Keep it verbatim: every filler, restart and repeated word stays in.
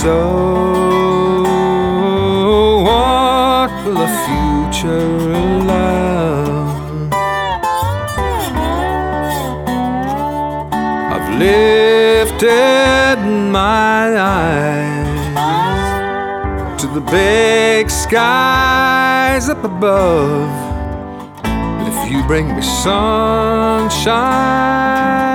so, what will the future allow? I've lifted my eyes to the big skies up above. But if you bring me sunshine,